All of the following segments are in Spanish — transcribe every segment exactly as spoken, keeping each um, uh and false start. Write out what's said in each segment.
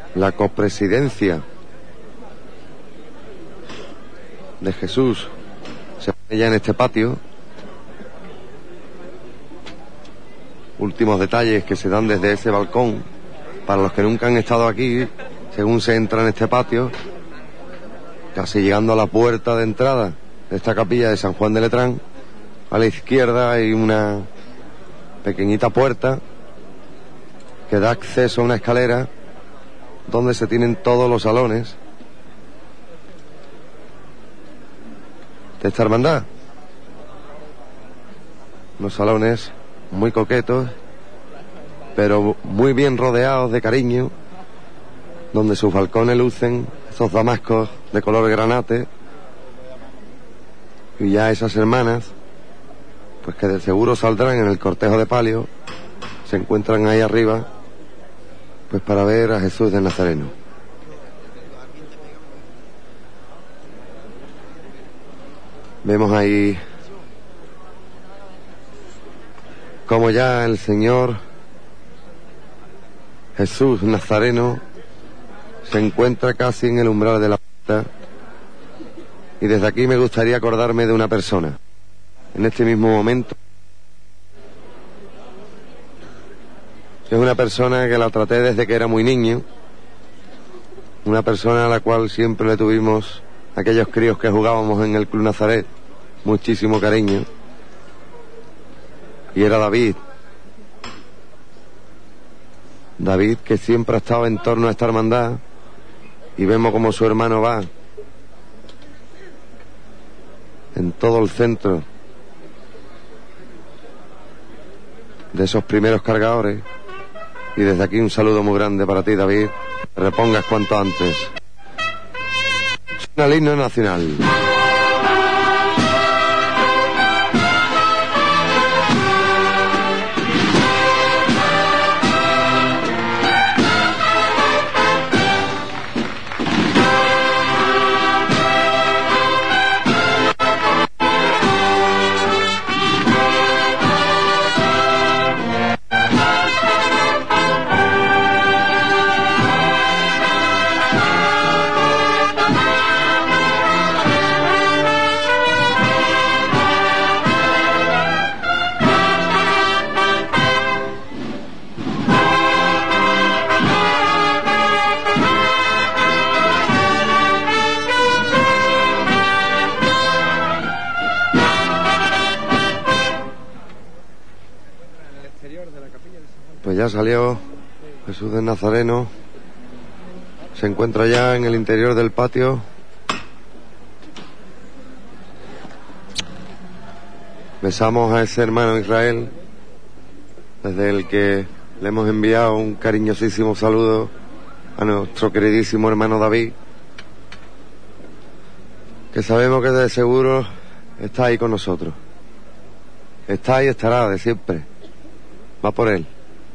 la copresidencia de Jesús se pone ya en este patio. Últimos detalles que se dan desde ese balcón para los que nunca han estado aquí, según se entra en este patio, casi llegando a la puerta de entrada de esta capilla de San Juan de Letrán. A la izquierda hay una pequeñita puerta que da acceso a una escalera donde se tienen todos los salones de esta hermandad. Unos salones muy coquetos, pero muy bien rodeados de cariño, donde sus balcones lucen esos damascos de color granate, y ya esas hermanas, pues que de seguro saldrán en el cortejo de palio, se encuentran ahí arriba, pues para ver a Jesús de Nazareno. Vemos ahí como ya el Señor Jesús Nazareno se encuentra casi en el umbral de la puerta, y desde aquí me gustaría acordarme de una persona. En este mismo momento es una persona que la traté desde que era muy niño, una persona a la cual siempre le tuvimos, aquellos críos que jugábamos en el Club Nazaret, muchísimo cariño, y era David. David, que siempre ha estado en torno a esta hermandad, y vemos como su hermano va en todo el centro de esos primeros cargadores. Y desde aquí un saludo muy grande para ti, David. Te repongas cuanto antes. Suena el himno nacional. Pues ya salió Jesús de Nazareno, se encuentra ya en el interior del patio. Besamos a ese hermano Israel, desde el que le hemos enviado un cariñosísimo saludo a nuestro queridísimo hermano David, que sabemos que de seguro está ahí con nosotros. Está y estará de siempre. Va por él.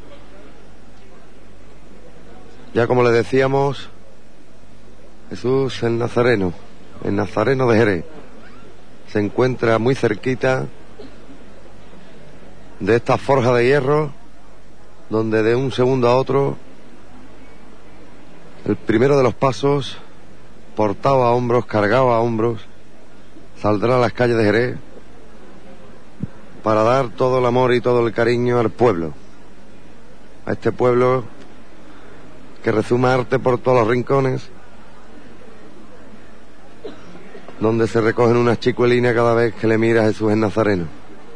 Ya como le decíamos, Jesús el Nazareno, el Nazareno de Jerez, se encuentra muy cerquita de esta forja de hierro, donde de un segundo a otro, el primero de los pasos, portado a hombros, cargado a hombros, saldrá a las calles de Jerez para dar todo el amor y todo el cariño al pueblo, a este pueblo que rezuma arte por todos los rincones, donde se recogen unas chicuelinas cada vez que le mira a Jesús en Nazareno.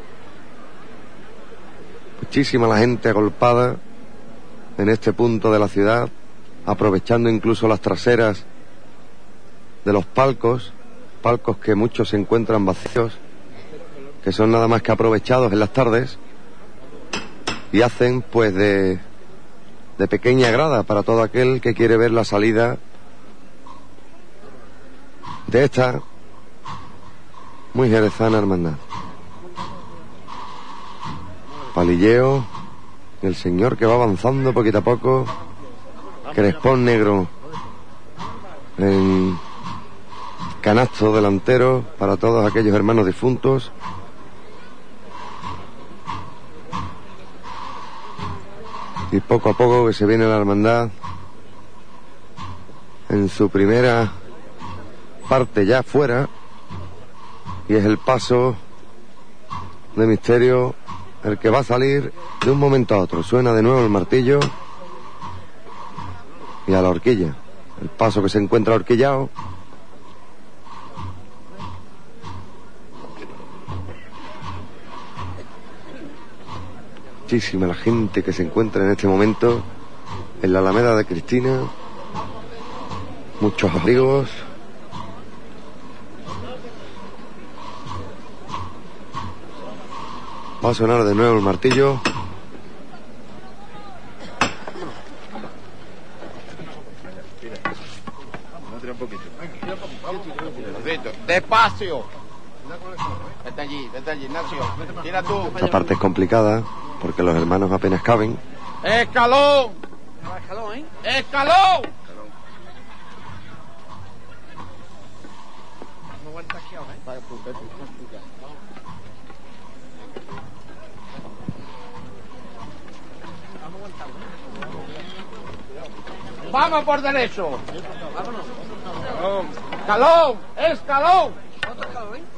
Muchísima la gente agolpada en este punto de la ciudad, aprovechando incluso las traseras de los palcos, palcos que muchos se encuentran vacíos, que son nada más que aprovechados en las tardes, y hacen pues de de pequeña grada para todo aquel que quiere ver la salida de esta muy jerezana hermandad. Palilleo, el Señor que va avanzando poquito a poco, crespón negro en canasto delantero para todos aquellos hermanos difuntos. Y poco a poco que se viene la hermandad en su primera parte ya fuera, y es el paso de misterio el que va a salir de un momento a otro. Suena de nuevo el martillo y a la horquilla, el paso que se encuentra horquillado. Muchísima la gente que se encuentra en este momento en la Alameda de Cristina, muchos amigos. Va a sonar de nuevo el martillo. Despacio. Vete allí, vete allí, Ignacio. Tira tú. Esta parte es complicada porque los hermanos apenas caben. ¡Escalón! Escalón, ¿eh? ¡Escalón! No aguanta aquí ahora, ¿eh? Vamos por derecho. Vámonos. ¡Escalón! ¡Escalón! Otro escalón, ¿eh?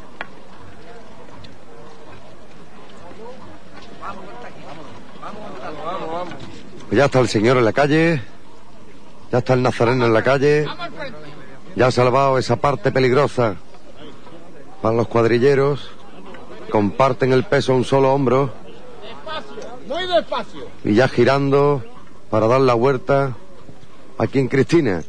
Vamos, aguanta aquí, vámonos. Vamos, aguantalo, vamos, vamos. Pues ya está el señor en la calle, ya está el nazareno en la calle, ya ha salvado esa parte peligrosa para los cuadrilleros. Comparten el peso a un solo hombro Despacio, muy despacio. y ya girando para dar la vuelta aquí en Cristina.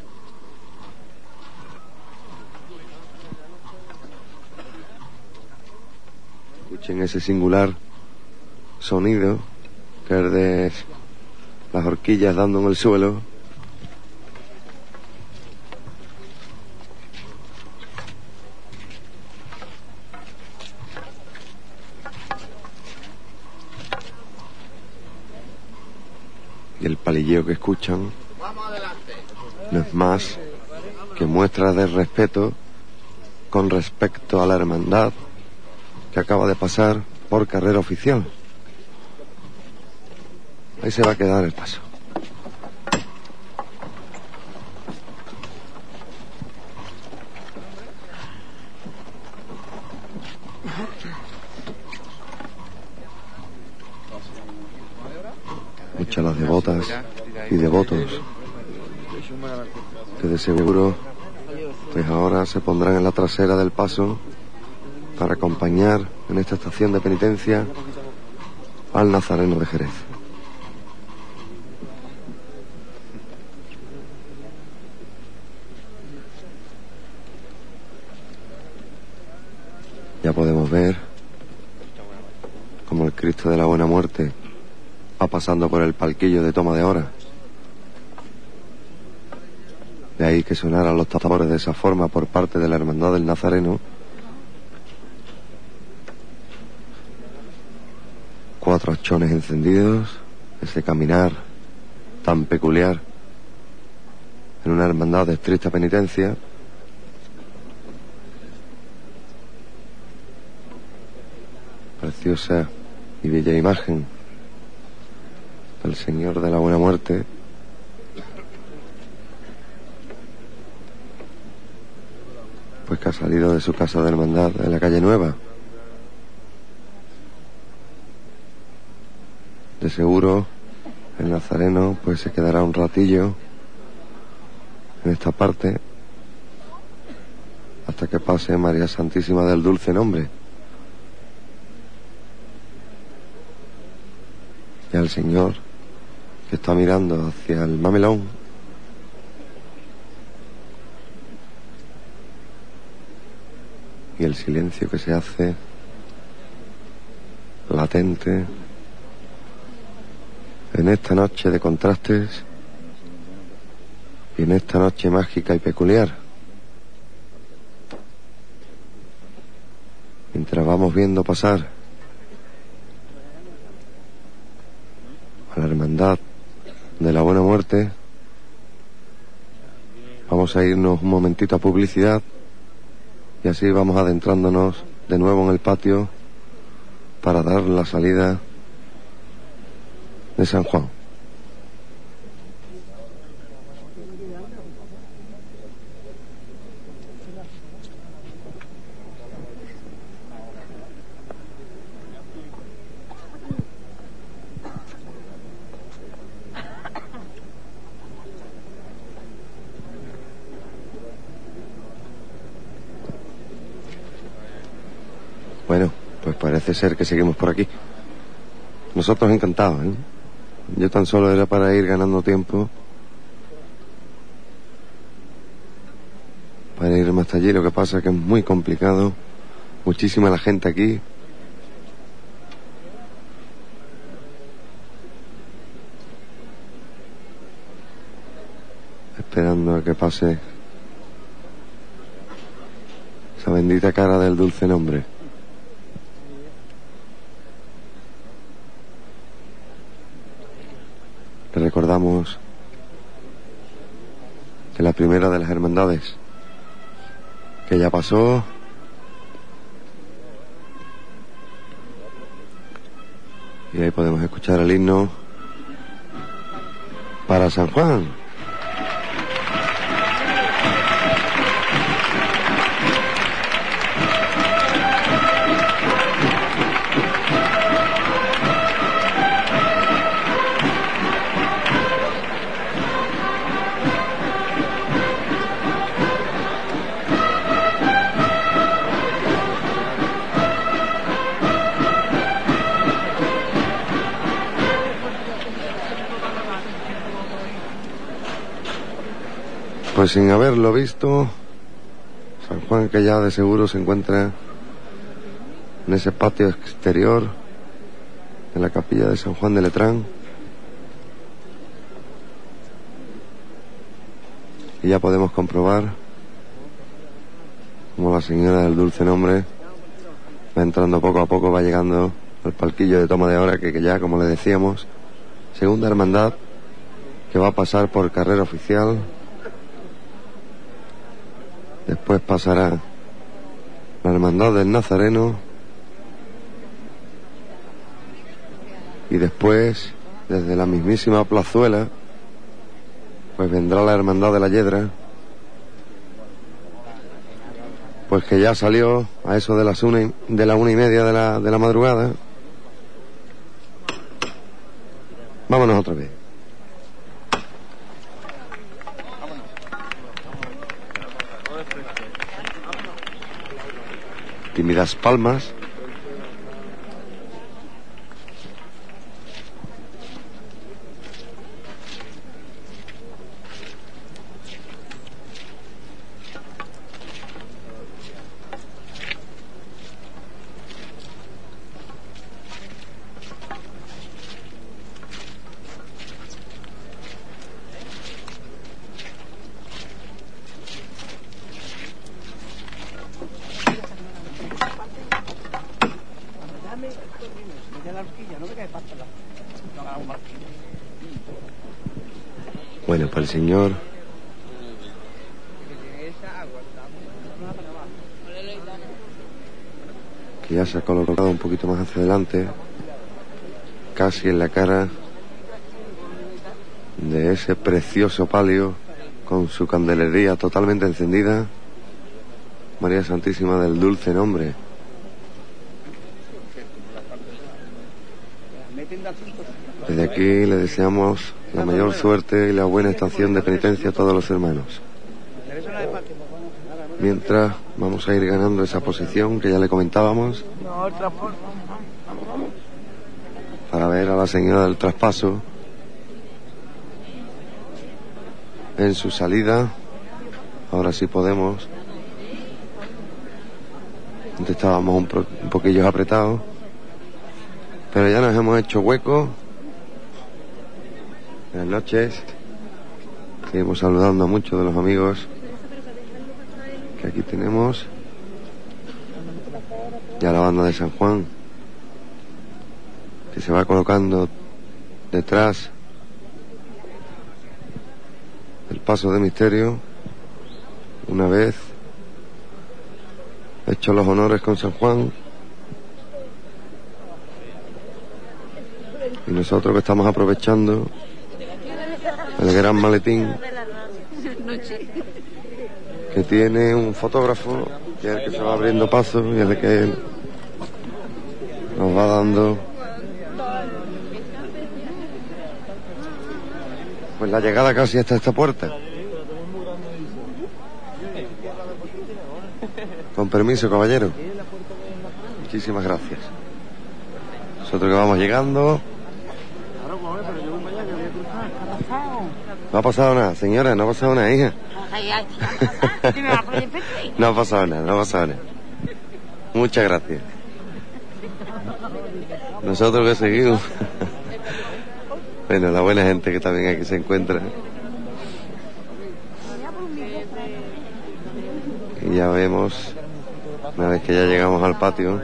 Escuchen ese singular sonido que es de las horquillas dando en el suelo. Y el palilleo que escuchan Vamos adelante. no es más que muestra de respeto con respecto a la hermandad que acaba de pasar por carrera oficial. Ahí se va a quedar el paso. Muchas las devotas y devotos que de seguro pues ahora se pondrán en la trasera del paso para acompañar en esta estación de penitencia al Nazareno de Jerez. Ya podemos ver como el Cristo de la Buena Muerte va pasando por el palquillo de toma de hora. De ahí que sonaran los tambores de esa forma por parte de la Hermandad del Nazareno. Cuatro hachones encendidos, ese caminar tan peculiar en una hermandad de estricta penitencia. Preciosa y bella imagen del Señor de la Buena Muerte, pues que ha salido de su casa de hermandad en la calle Nueva. De seguro el nazareno pues se quedará un ratillo en esta parte hasta que pase María Santísima del Dulce Nombre. Y al Señor que está mirando hacia el mamelón, y el silencio que se hace latente en esta noche de contrastes y en esta noche mágica y peculiar. Mientras vamos viendo pasar a la Hermandad de la Buena Muerte, vamos a irnos un momentito a publicidad y así vamos adentrándonos de nuevo en el patio para dar la salida de San Juan. parece ser que seguimos por aquí. Nosotros encantados, ¿eh? Yo tan solo era para ir ganando tiempo, para irme hasta allí. Lo que pasa es que es muy complicado, muchísima la gente aquí. Esperando a que pase esa bendita cara del dulce nombre. Le recordamos que la primera de las hermandades que ya pasó, y ahí podemos escuchar el himno para San Juan. Pues sin haberlo visto, San Juan, que ya de seguro se encuentra en ese patio exterior de la capilla de San Juan de Letrán, y ya podemos comprobar como la señora del dulce nombre va entrando poco a poco, va llegando al palquillo de toma de hora, que, que ya, como le decíamos, segunda hermandad que va a pasar por carrera oficial. Después pasará la hermandad del Nazareno, y después, desde la mismísima plazuela, pues vendrá la hermandad de la Yedra, pues que ya salió a eso de las una y, de la una y media de la, de la madrugada. Vámonos otra vez. Tímidas palmas. Bueno, para el señor, que ya se ha colocado un poquito más hacia adelante, casi en la cara de ese precioso palio, con su candelería totalmente encendida, María Santísima del Dulce Nombre. Desde aquí le deseamos la mayor suerte y la buena estación de penitencia a todos los hermanos. Mientras vamos a ir ganando esa posición que ya le comentábamos, para ver a la señora del traspaso en su salida. Ahora sí podemos. Antes estábamos un, pro, un poquillo apretados, pero ya nos hemos hecho hueco. Buenas noches. Seguimos saludando a muchos de los amigos que aquí tenemos. Ya la banda de San Juan, que se va colocando detrás del paso de misterio, una vez hecho los honores con San Juan. Y nosotros que estamos aprovechando el gran maletín que tiene un fotógrafo, que es el que se va abriendo paso y es el que él nos va dando pues la llegada casi hasta esta puerta. Con permiso, caballero. Muchísimas gracias. Nosotros que vamos llegando. No ha pasado nada, señora, no ha pasado nada, hija. No ha pasado nada, no ha pasado nada. Muchas gracias. Nosotros que seguimos. Bueno, la buena gente que también aquí se encuentra. Y ya vemos, una vez que ya llegamos al patio,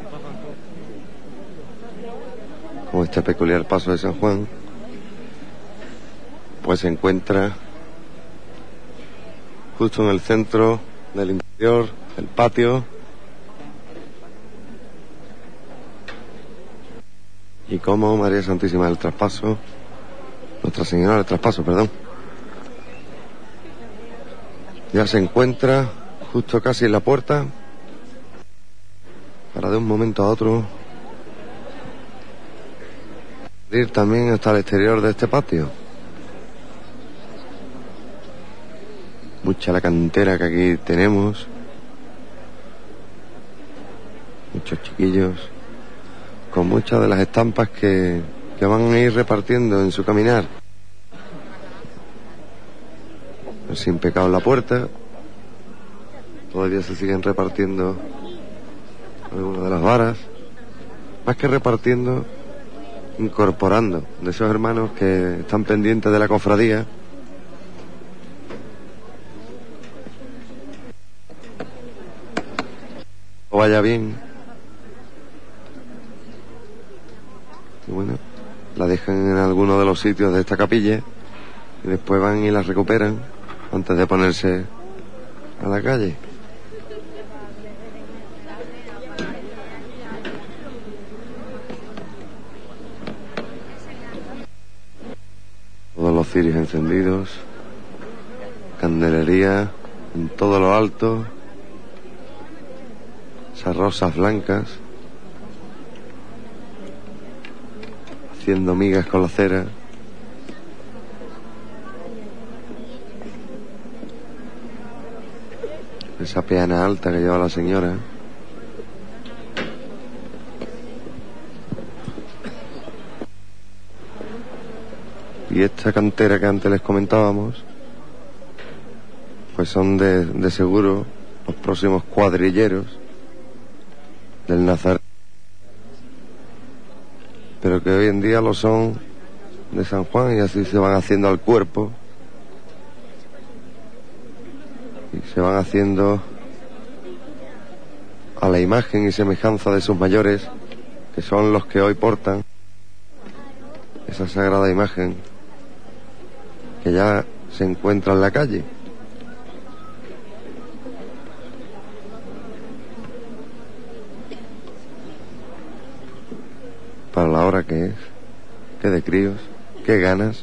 como este peculiar paso de San Juan, pues se encuentra justo en el centro del interior del patio. Y como María Santísima del Traspaso, Nuestra Señora del Traspaso, perdón, ya se encuentra justo casi en la puerta para de un momento a otro ir también hasta el exterior de este patio. Mucha la cantera que aquí tenemos, muchos chiquillos con muchas de las estampas que, que van a ir repartiendo en su caminar. Sin pecado en la puerta. Todavía se siguen repartiendo algunas de las varas. Más que repartiendo, incorporando de esos hermanos que están pendientes de la cofradía. O vaya bien. Y bueno, la dejan en alguno de los sitios de esta capilla y después van y la recuperan antes de ponerse a la calle. Todos los cirios encendidos, candelería en todo lo alto, esas rosas blancas haciendo migas con la cera. Esa peana alta que lleva la señora. Y esta cantera que antes les comentábamos, pues son de, de seguro los próximos cuadrilleros del Nazareno, pero que hoy en día lo son de San Juan, y así se van haciendo al cuerpo y se van haciendo a la imagen y semejanza de sus mayores, que son los que hoy portan esa sagrada imagen que ya se encuentra en la calle. Para la hora que es, qué de críos, qué ganas.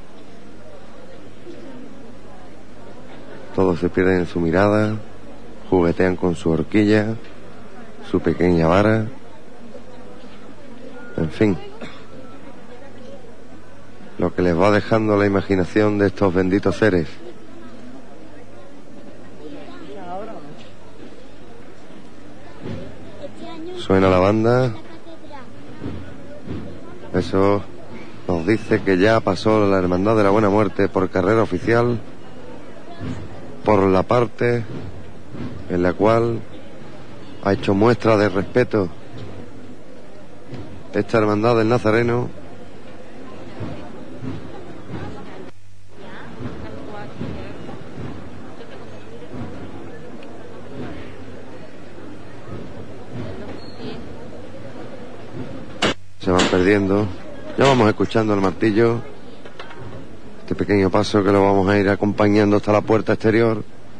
Todos se pierden en su mirada, juguetean con su horquilla, su pequeña vara, en fin, lo que les va dejando la imaginación de estos benditos seres. Suena la banda. Eso nos dice que ya pasó la Hermandad de la Buena Muerte por carrera oficial, por la parte en la cual ha hecho muestra de respeto esta Hermandad del Nazareno. Se van perdiendo. Ya vamos escuchando el martillo. Este pequeño paso que lo vamos a ir acompañando hasta la puerta exterior.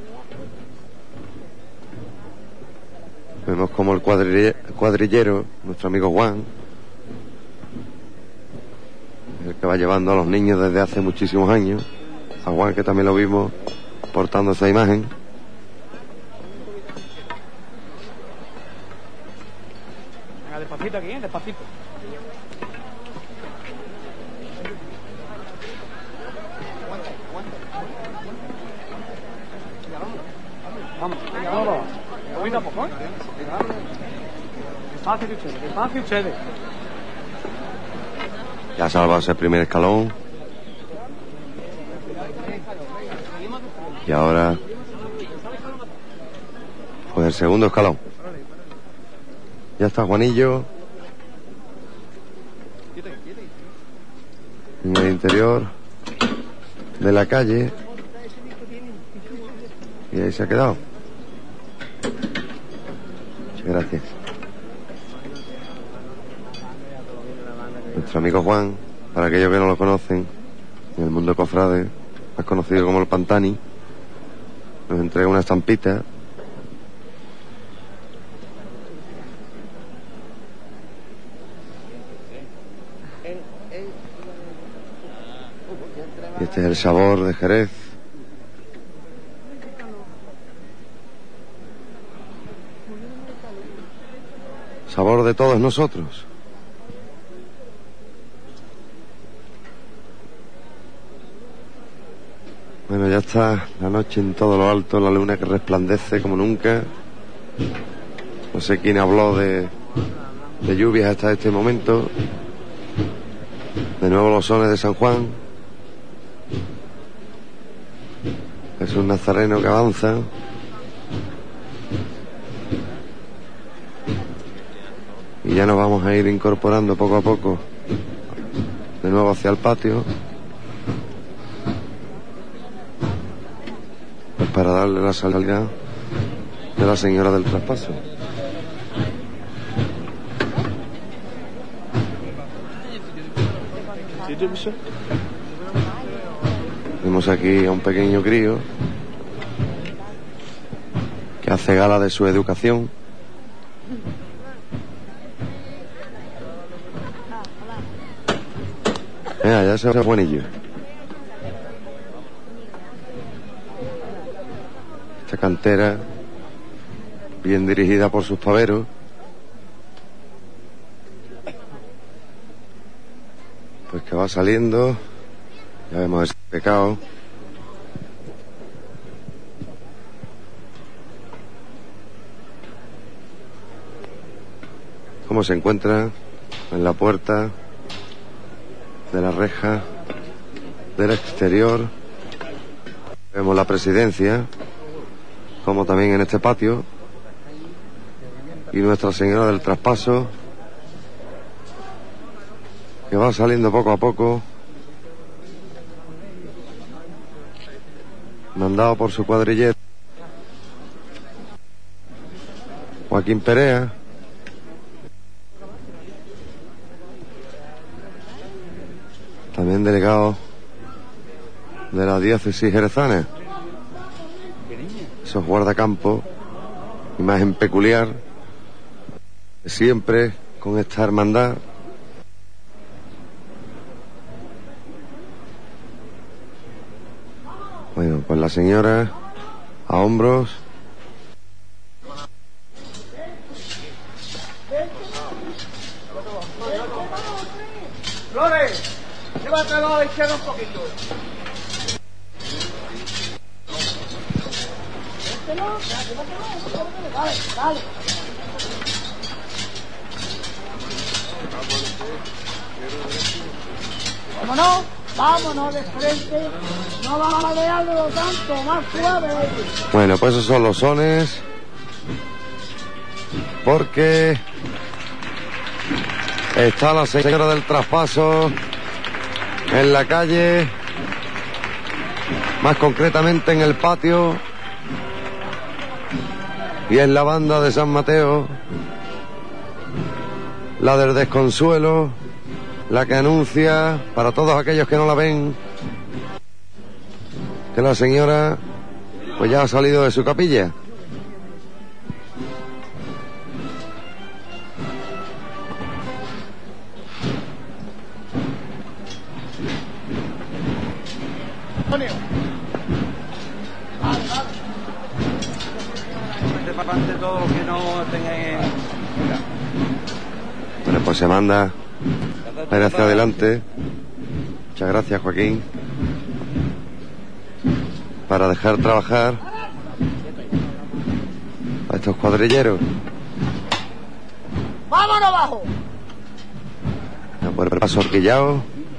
Vemos como el cuadrille- cuadrillero, nuestro amigo Juan, el que va llevando a los niños desde hace muchísimos años. A Juan, que también lo vimos portando esa imagen. Venga, despacito aquí, ¿eh? Despacito. Vamos, venga, vamos. Poquito a poco, ¿eh? Despacio ustedes, despacio ustedes. Ya ha salvado ese primer escalón. Y ahora pues el segundo escalón. Ya está Juanillo en el interior de la calle. Y ahí se ha quedado. Muchas gracias. Nuestro amigo Juan, para aquellos que no lo conocen, en el mundo cofrade, más conocido como el Pantani, nos entrega una estampita. Y este es el sabor de Jerez. Sabor de todos nosotros. Bueno, ya está la noche en todo lo alto, la luna que resplandece como nunca. No sé quién habló de, de lluvias hasta este momento. De nuevo los sones de San Juan. Es un nazareno que avanza. Y ya nos vamos a ir incorporando poco a poco de nuevo hacia el patio, pues para darle la salida de la señora del traspaso. Vemos aquí a un pequeño crío que hace gala de su educación. Mira, ya se ve Juanillo. Esta cantera, bien dirigida por sus paveros. Pues que va saliendo. Ya vemos ese pecado. Cómo se encuentra en la puerta de la reja del exterior. Vemos la presidencia, como también en este patio, y Nuestra Señora del Traspaso, que va saliendo poco a poco, mandado por su cuadrillero Joaquín Perea. También delegado de la diócesis jerezana. Esos guardacampos, imagen peculiar, siempre con esta hermandad. Bueno, pues la señora a hombros. Flores, llévatelo a la izquierda un poquito. Dale, dale. Vámonos, vámonos de frente. No vamos a marearlo tanto, más suave. Bueno, pues esos son los sones. Porque está la señora del Traspaso en la calle, más concretamente en el patio, y es la banda de San Mateo, la del desconsuelo, la que anuncia para todos aquellos que no la ven que la señora pues ya ha salido de su capilla. Antonio. Vale, vale. De todo lo que no tengan. Bueno, pues se manda a ir hacia adelante. Muchas gracias, Joaquín, para dejar trabajar a estos cuadrilleros. ¡Vámonos abajo! Ya, pues por el paso horquillado.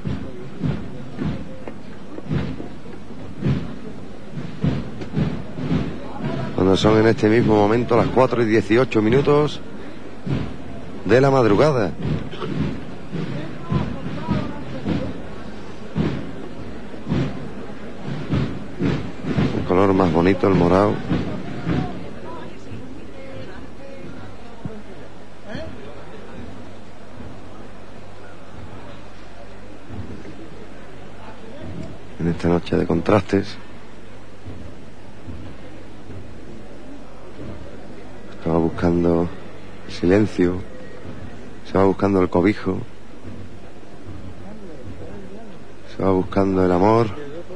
Cuando son en este mismo momento las cuatro y dieciocho minutos de la madrugada. El color más bonito, el morado. En esta noche de contrastes. Se va buscando el silencio, se va buscando el cobijo, se va buscando el amor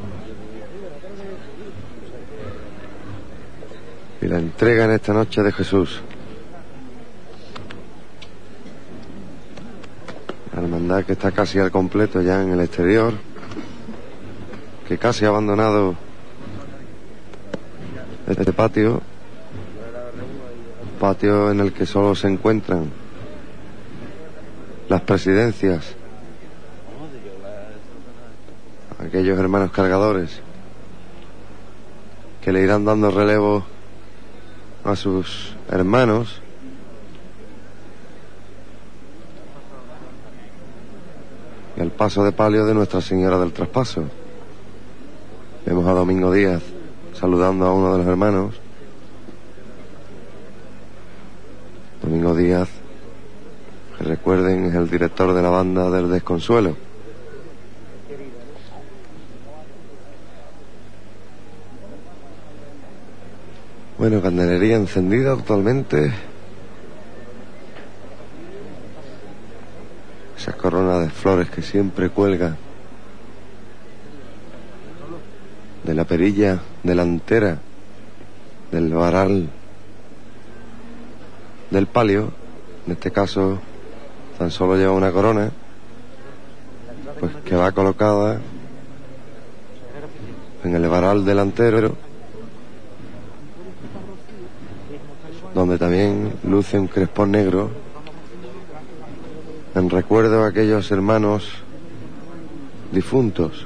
y la entrega en esta noche de Jesús. La hermandad que está casi al completo ya en el exterior, que casi ha abandonado este patio, patio en el que solo se encuentran las presidencias, aquellos hermanos cargadores que le irán dando relevo a sus hermanos. Y el paso de palio de Nuestra Señora del Traspaso. Vemos a Domingo Díaz saludando a uno de los hermanos. Domingo Díaz, que recuerden, es el director de la banda del Desconsuelo. Bueno, candelería encendida totalmente. Esa corona de flores que siempre cuelga de la perilla delantera del varal del palio. En este caso tan solo lleva una corona, pues que va colocada en el varal delantero, donde también luce un crespón negro en recuerdo a aquellos hermanos difuntos.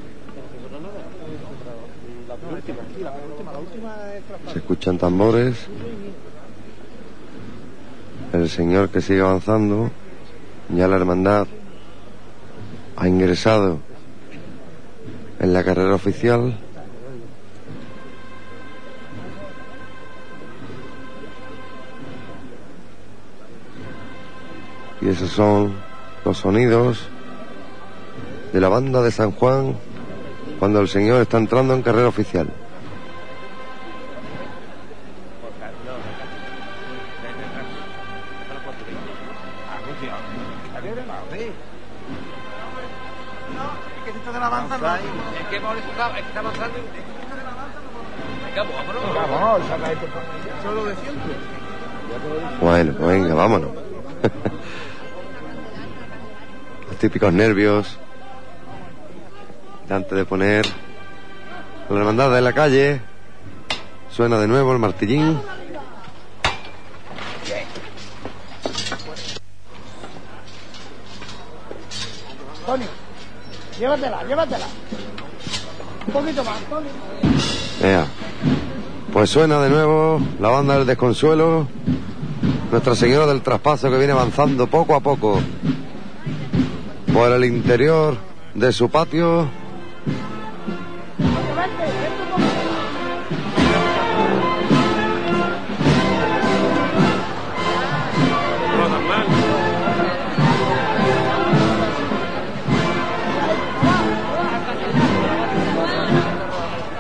Se escuchan tambores. El Señor que sigue avanzando. Ya la hermandad ha ingresado en la carrera oficial. Y esos son los sonidos de la banda de San Juan cuando el Señor está entrando en carrera oficial. Bueno, pues venga, vámonos. Los típicos nervios antes de poner la hermandad de la calle. Suena de nuevo el martillín. Tony, llévatela, llévatela. Un poquito más, Tony. Ea. Pues suena de nuevo la banda del Desconsuelo. Nuestra Señora del Traspaso, que viene avanzando poco a poco por el interior de su patio.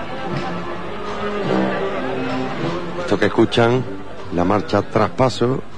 Esto que escuchan, la marcha Traspaso,